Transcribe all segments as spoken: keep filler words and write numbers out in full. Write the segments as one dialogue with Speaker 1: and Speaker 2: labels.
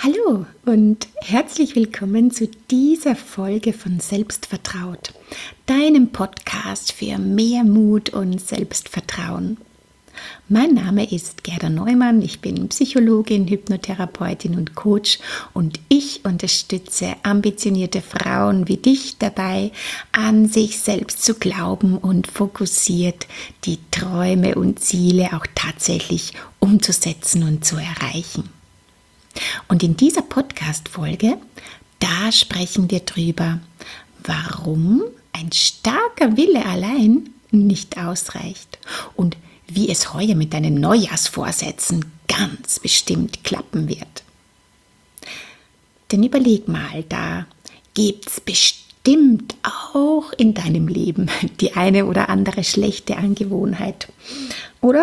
Speaker 1: Hallo und herzlich willkommen zu dieser Folge von Selbstvertraut, deinem Podcast für mehr Mut und Selbstvertrauen. Mein Name ist Gerda Neumann, ich bin Psychologin, Hypnotherapeutin und Coach und ich unterstütze ambitionierte Frauen wie dich dabei, an sich selbst zu glauben und fokussiert die Träume und Ziele auch tatsächlich umzusetzen und zu erreichen. Und in dieser Podcast-Folge, da sprechen wir drüber, warum ein starker Wille allein nicht ausreicht und wie es heuer mit deinen Neujahrsvorsätzen ganz bestimmt klappen wird. Denn überleg mal, da gibt es bestimmt auch in deinem Leben die eine oder andere schlechte Angewohnheit, oder?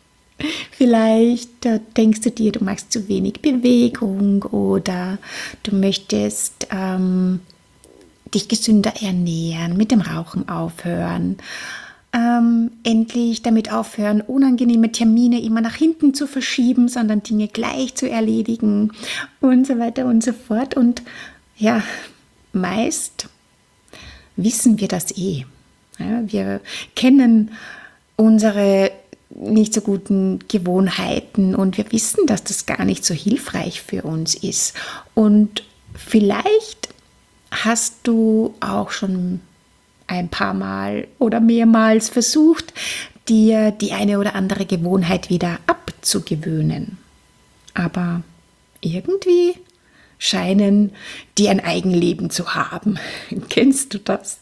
Speaker 1: Vielleicht äh, denkst du dir, du machst zu wenig Bewegung oder du möchtest ähm, dich gesünder ernähren, mit dem Rauchen aufhören, ähm, endlich damit aufhören, unangenehme Termine immer nach hinten zu verschieben, sondern Dinge gleich zu erledigen und so weiter und so fort. Und ja, meist wissen wir das eh. Ja, wir kennen unsere nicht so guten Gewohnheiten und wir wissen, dass das gar nicht so hilfreich für uns ist. Und vielleicht hast du auch schon ein paar Mal oder mehrmals versucht, dir die eine oder andere Gewohnheit wieder abzugewöhnen. Aber irgendwie scheinen die ein Eigenleben zu haben. Kennst du das?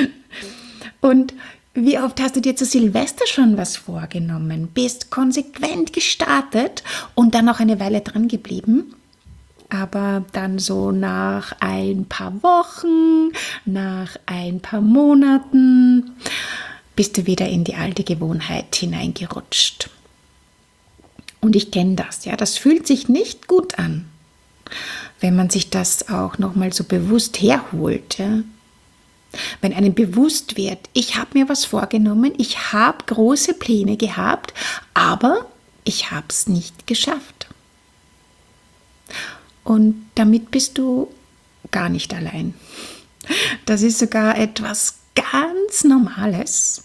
Speaker 1: Und wie oft hast du dir zu Silvester schon was vorgenommen, bist konsequent gestartet und dann noch eine Weile dran geblieben, aber dann so nach ein paar Wochen, nach ein paar Monaten bist du wieder in die alte Gewohnheit hineingerutscht. Und ich kenne das, ja, das fühlt sich nicht gut an, wenn man sich das auch nochmal so bewusst herholt, ja. Wenn einem bewusst wird, ich habe mir was vorgenommen, ich habe große Pläne gehabt, aber ich habe es nicht geschafft. Und damit bist du gar nicht allein. Das ist sogar etwas ganz Normales,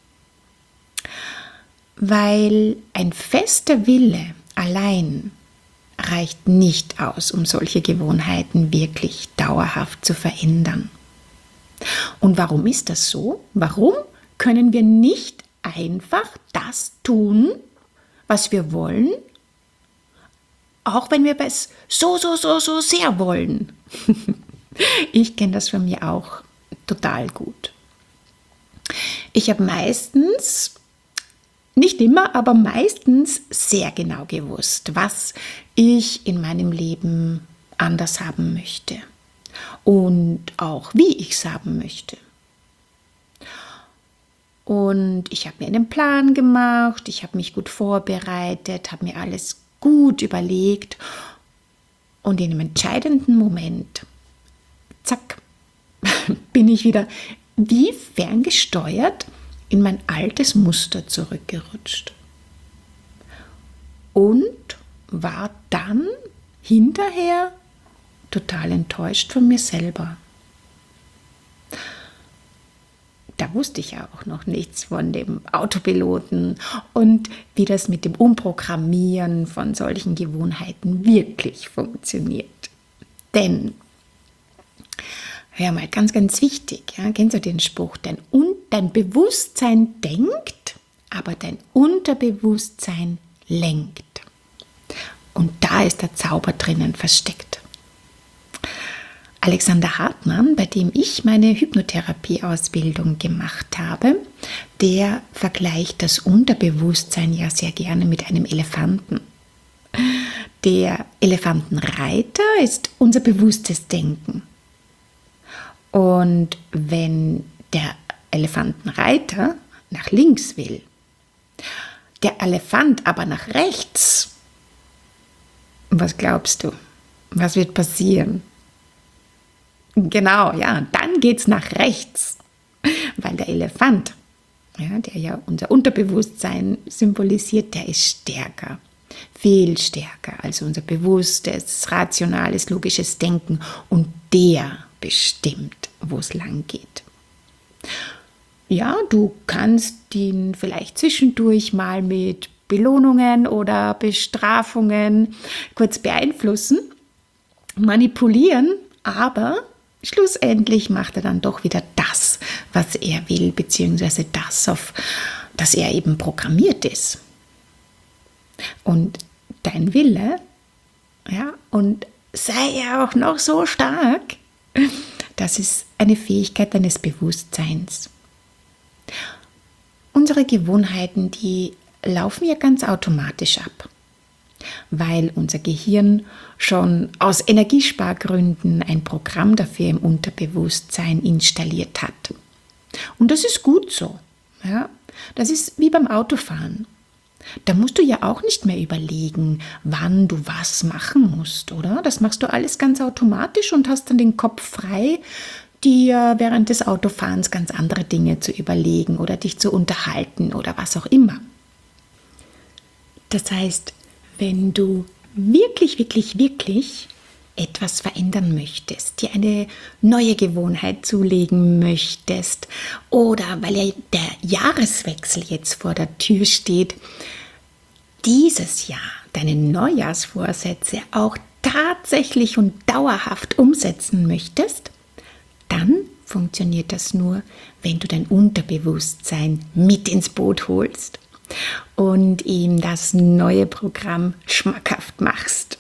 Speaker 1: weil ein fester Wille allein reicht nicht aus, um solche Gewohnheiten wirklich dauerhaft zu verändern. Und warum ist das so? Warum können wir nicht einfach das tun, was wir wollen, auch wenn wir es so, so, so, so sehr wollen? Ich kenne das von mir auch total gut. Ich habe meistens, nicht immer, aber meistens sehr genau gewusst, was ich in meinem Leben anders haben möchte. Und auch wie ich es haben möchte. Und ich habe mir einen Plan gemacht, ich habe mich gut vorbereitet, habe mir alles gut überlegt und in einem entscheidenden Moment, zack, bin ich wieder wie ferngesteuert in mein altes Muster zurückgerutscht. Und war dann hinterher total enttäuscht von mir selber. Da wusste ich ja auch noch nichts von dem Autopiloten und wie das mit dem Umprogrammieren von solchen Gewohnheiten wirklich funktioniert. Denn, hör mal, ganz, ganz wichtig, ja, kennst du den Spruch, dein, dein Bewusstsein denkt, aber dein Unterbewusstsein lenkt. Und da ist der Zauber drinnen versteckt. Alexander Hartmann, bei dem ich meine Hypnotherapie-Ausbildung gemacht habe, der vergleicht das Unterbewusstsein ja sehr gerne mit einem Elefanten. Der Elefantenreiter ist unser bewusstes Denken. Und wenn der Elefantenreiter nach links will, der Elefant aber nach rechts, was glaubst du, was wird passieren? Genau, ja, dann geht es nach rechts, weil der Elefant, ja, der ja unser Unterbewusstsein symbolisiert, der ist stärker. Viel stärker als unser bewusstes, rationales, logisches Denken. Und der bestimmt, wo es lang geht. Ja, du kannst ihn vielleicht zwischendurch mal mit Belohnungen oder Bestrafungen kurz beeinflussen, manipulieren, aber schlussendlich macht er dann doch wieder das, was er will, beziehungsweise das, auf das er eben programmiert ist. Und dein Wille, ja, und sei er auch noch so stark, das ist eine Fähigkeit deines Bewusstseins. Unsere Gewohnheiten, die laufen ja ganz automatisch ab, weil unser Gehirn schon aus Energiespargründen ein Programm dafür im Unterbewusstsein installiert hat. Und das ist gut so. Ja? Das ist wie beim Autofahren. Da musst du ja auch nicht mehr überlegen, wann du was machen musst, oder? Das machst du alles ganz automatisch und hast dann den Kopf frei, dir während des Autofahrens ganz andere Dinge zu überlegen oder dich zu unterhalten oder was auch immer. Das heißt, wenn du wirklich, wirklich, wirklich etwas verändern möchtest, dir eine neue Gewohnheit zulegen möchtest oder weil ja der Jahreswechsel jetzt vor der Tür steht, dieses Jahr deine Neujahrsvorsätze auch tatsächlich und dauerhaft umsetzen möchtest, dann funktioniert das nur, wenn du dein Unterbewusstsein mit ins Boot holst und ihm das neue Programm schmackhaft machst.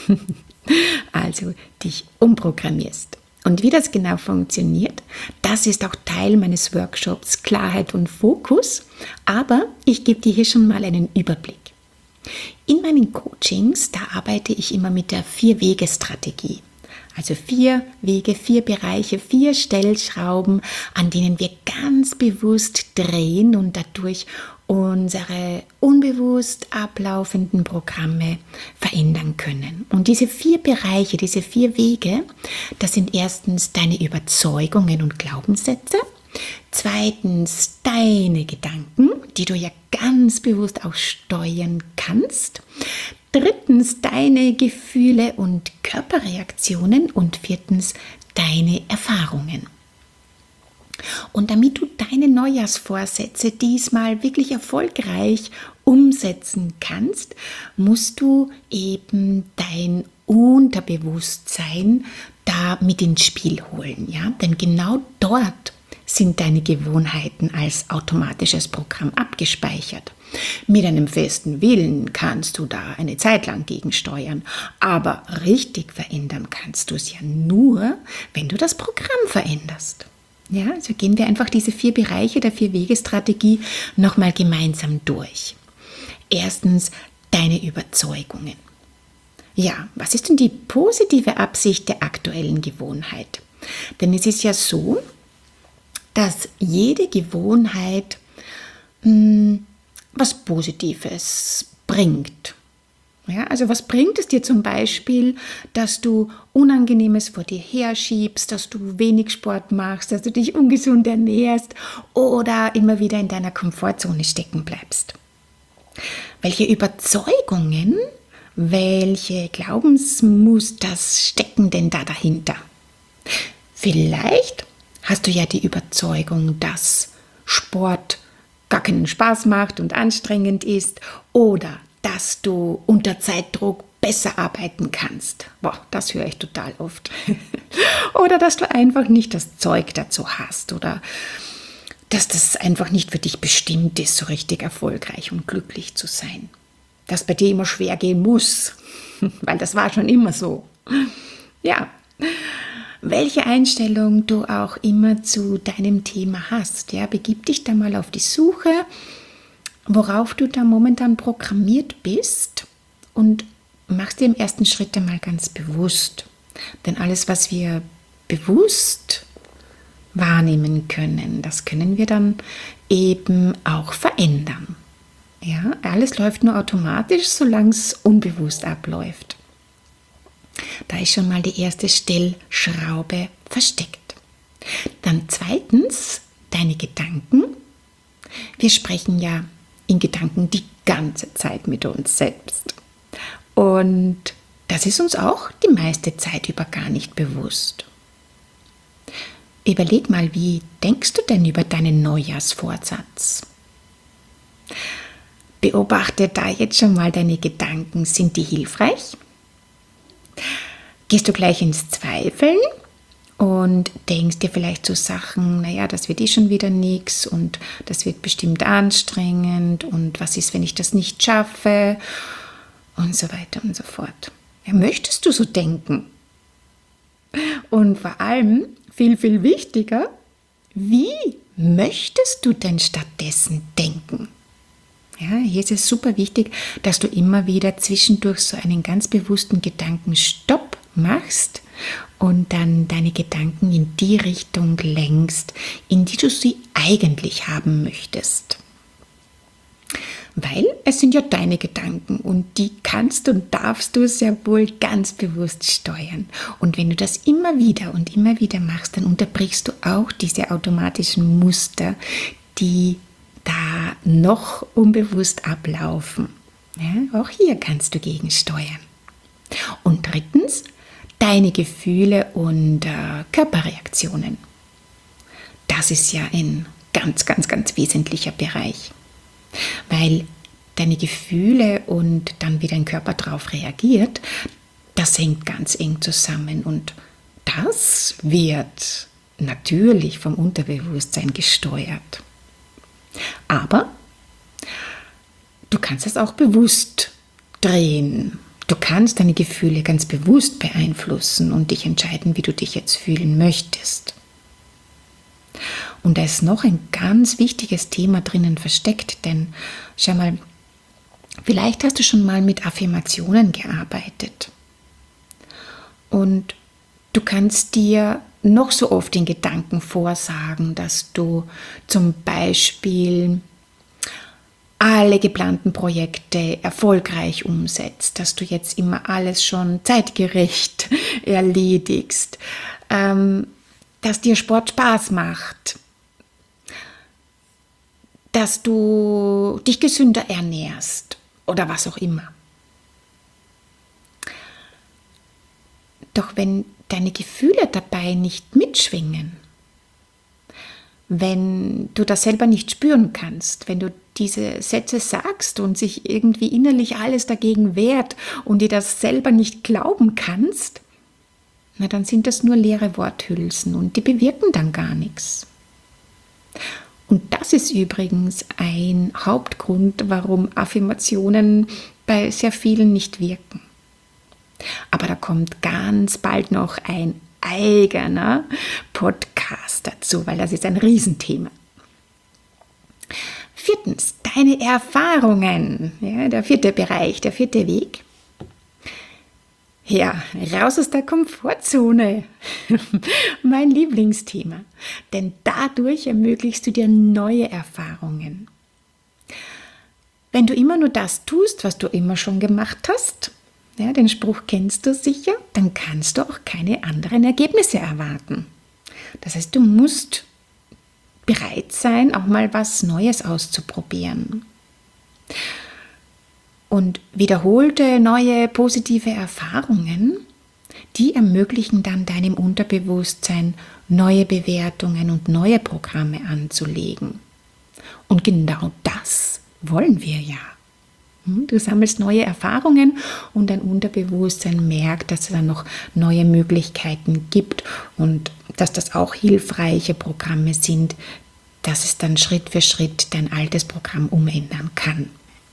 Speaker 1: Also dich umprogrammierst. Und wie das genau funktioniert, das ist auch Teil meines Workshops Klarheit und Fokus, aber ich gebe dir hier schon mal einen Überblick. In meinen Coachings, da arbeite ich immer mit der Vier-Wege-Strategie. Also vier Wege, vier Bereiche, vier Stellschrauben, an denen wir ganz bewusst drehen und dadurch unsere unbewusst ablaufenden Programme verändern können. Und diese vier Bereiche, diese vier Wege, das sind erstens deine Überzeugungen und Glaubenssätze, zweitens deine Gedanken, die du ja ganz bewusst auch steuern kannst, drittens deine Gefühle und Körperreaktionen und viertens deine Erfahrungen. Und damit du deine Neujahrsvorsätze diesmal wirklich erfolgreich umsetzen kannst, musst du eben dein Unterbewusstsein da mit ins Spiel holen. Ja? Denn genau dort sind deine Gewohnheiten als automatisches Programm abgespeichert. Mit einem festen Willen kannst du da eine Zeit lang gegensteuern, aber richtig verändern kannst du es ja nur, wenn du das Programm veränderst. Ja, also gehen wir einfach diese vier Bereiche der Vier-Wege-Strategie nochmal gemeinsam durch. Erstens, deine Überzeugungen. Ja, was ist denn die positive Absicht der aktuellen Gewohnheit? Denn es ist ja so, dass jede Gewohnheit mh, was Positives bringt. Ja, also was bringt es dir zum Beispiel, dass du Unangenehmes vor dir herschiebst, dass du wenig Sport machst, dass du dich ungesund ernährst oder immer wieder in deiner Komfortzone stecken bleibst? Welche Überzeugungen, welche Glaubensmuster stecken denn da dahinter? Vielleicht hast du ja die Überzeugung, dass Sport gar keinen Spaß macht und anstrengend ist oder dass du unter Zeitdruck besser arbeiten kannst. Boah, das höre ich total oft. Oder dass du einfach nicht das Zeug dazu hast oder dass das einfach nicht für dich bestimmt ist, so richtig erfolgreich und glücklich zu sein. Dass bei dir immer schwer gehen muss, weil das war schon immer so. Ja, welche Einstellung du auch immer zu deinem Thema hast, ja, begib dich da mal auf die Suche, worauf du da momentan programmiert bist und machst dir im ersten Schritt einmal ganz bewusst. Denn alles, was wir bewusst wahrnehmen können, das können wir dann eben auch verändern. Ja, alles läuft nur automatisch, solange es unbewusst abläuft. Da ist schon mal die erste Stellschraube versteckt. Dann zweitens, deine Gedanken. Wir sprechen ja in Gedanken die ganze Zeit mit uns selbst. Und das ist uns auch die meiste Zeit über gar nicht bewusst. Überleg mal, wie denkst du denn über deinen Neujahrsvorsatz? Beobachte da jetzt schon mal deine Gedanken. Sind die hilfreich? Gehst du gleich ins Zweifeln und denkst dir vielleicht so Sachen, naja, das wird eh schon wieder nichts und das wird bestimmt anstrengend und was ist, wenn ich das nicht schaffe und so weiter und so fort. Ja, möchtest du so denken? Und vor allem, viel, viel wichtiger, wie möchtest du denn stattdessen denken? Ja, hier ist es super wichtig, dass du immer wieder zwischendurch so einen ganz bewussten Gedankenstopp machst und dann deine Gedanken in die Richtung lenkst, in die du sie eigentlich haben möchtest. Weil es sind ja deine Gedanken und die kannst und darfst du sehr wohl ganz bewusst steuern. Und wenn du das immer wieder und immer wieder machst, dann unterbrichst du auch diese automatischen Muster, die da noch unbewusst ablaufen. Ja, auch hier kannst du gegensteuern. Und drittens, deine Gefühle und äh, Körperreaktionen. Das ist ja ein ganz, ganz, ganz wesentlicher Bereich. Weil deine Gefühle und dann wie dein Körper darauf reagiert, das hängt ganz eng zusammen und das wird natürlich vom Unterbewusstsein gesteuert. Aber du kannst es auch bewusst drehen. Du kannst deine Gefühle ganz bewusst beeinflussen und dich entscheiden, wie du dich jetzt fühlen möchtest. Und da ist noch ein ganz wichtiges Thema drinnen versteckt, denn schau mal, vielleicht hast du schon mal mit Affirmationen gearbeitet. Und du kannst dir noch so oft in Gedanken vorsagen, dass du zum Beispiel alle geplanten Projekte erfolgreich umsetzt, dass du jetzt immer alles schon zeitgerecht erledigst, ähm, dass dir Sport Spaß macht, dass du dich gesünder ernährst oder was auch immer. Doch wenn deine Gefühle dabei nicht mitschwingen, wenn du das selber nicht spüren kannst, wenn du diese Sätze sagst und sich irgendwie innerlich alles dagegen wehrt und dir das selber nicht glauben kannst, na dann sind das nur leere Worthülsen und die bewirken dann gar nichts. Und das ist übrigens ein Hauptgrund, warum Affirmationen bei sehr vielen nicht wirken. Aber da kommt ganz bald noch ein eigener Podcast dazu, weil das ist ein Riesenthema. Viertens, deine Erfahrungen. Ja, der vierte Bereich, der vierte Weg. Ja, raus aus der Komfortzone. Mein Lieblingsthema. Denn dadurch ermöglichst du dir neue Erfahrungen. Wenn du immer nur das tust, was du immer schon gemacht hast, ja, den Spruch kennst du sicher, dann kannst du auch keine anderen Ergebnisse erwarten. Das heißt, du musst bereit sein, auch mal was Neues auszuprobieren. Und wiederholte neue positive Erfahrungen, die ermöglichen dann deinem Unterbewusstsein neue Bewertungen und neue Programme anzulegen. Und genau das wollen wir ja. Du sammelst neue Erfahrungen und dein Unterbewusstsein merkt, dass es dann noch neue Möglichkeiten gibt und dass das auch hilfreiche Programme sind, dass es dann Schritt für Schritt dein altes Programm umändern kann.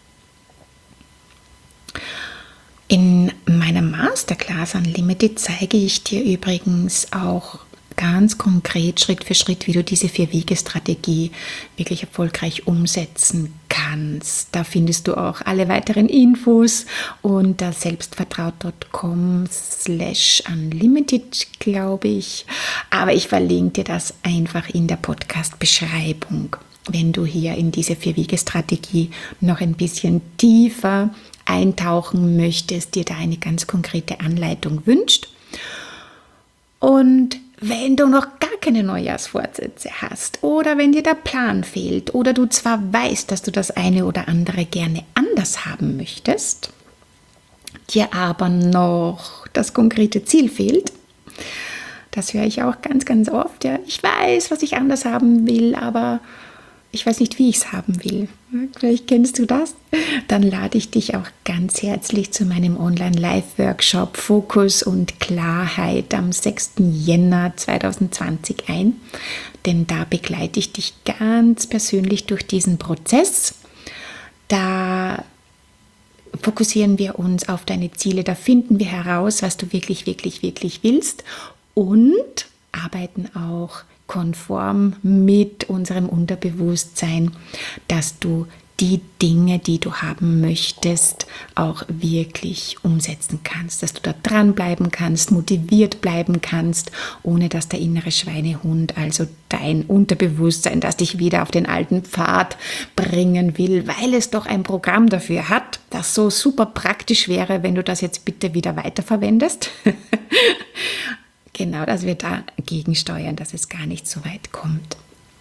Speaker 1: In meiner Masterclass Unlimited zeige ich dir übrigens auch ganz konkret Schritt für Schritt, wie du diese Vier-Wege-Strategie wirklich erfolgreich umsetzen kannst. Da findest du auch alle weiteren Infos unter selbstvertraut punkt com slash unlimited, glaube ich. Aber ich verlinke dir das einfach in der Podcast-Beschreibung, wenn du hier in diese Vier-Wege-Strategie noch ein bisschen tiefer eintauchen möchtest, dir da eine ganz konkrete Anleitung wünscht. Und wenn du noch gar keine Neujahrsvorsätze hast oder wenn dir der Plan fehlt oder du zwar weißt, dass du das eine oder andere gerne anders haben möchtest, dir aber noch das konkrete Ziel fehlt. Das höre ich auch ganz, ganz oft. Ja. Ich weiß, was ich anders haben will, aber ich weiß nicht, wie ich es haben will. Vielleicht kennst du das. Dann lade ich dich auch ganz herzlich zu meinem Online-Live-Workshop Fokus und Klarheit am sechsten Jänner zweitausendzwanzig ein. Denn da begleite ich dich ganz persönlich durch diesen Prozess. Da fokussieren wir uns auf deine Ziele. Da finden wir heraus, was du wirklich, wirklich, wirklich willst. Und arbeiten auch konform mit unserem Unterbewusstsein, dass du die Dinge, die du haben möchtest, auch wirklich umsetzen kannst, dass du da dranbleiben kannst, motiviert bleiben kannst, ohne dass der innere Schweinehund, also dein Unterbewusstsein, das dich wieder auf den alten Pfad bringen will, weil es doch ein Programm dafür hat, das so super praktisch wäre, wenn du das jetzt bitte wieder weiterverwendest. Genau, dass wir dagegen steuern, dass es gar nicht so weit kommt.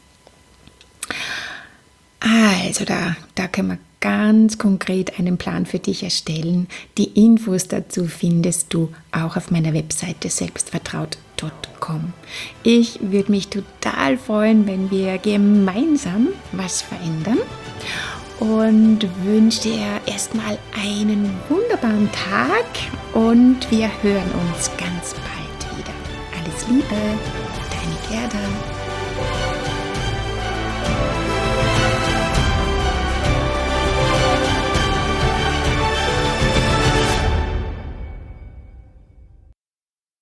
Speaker 1: Also da, da können wir ganz konkret einen Plan für dich erstellen. Die Infos dazu findest du auch auf meiner Webseite selbstvertraut punkt com. Ich würde mich total freuen, wenn wir gemeinsam was verändern und wünsche dir erstmal einen wunderbaren Tag und wir hören uns ganz bald. Alles Liebe, deine Gerda.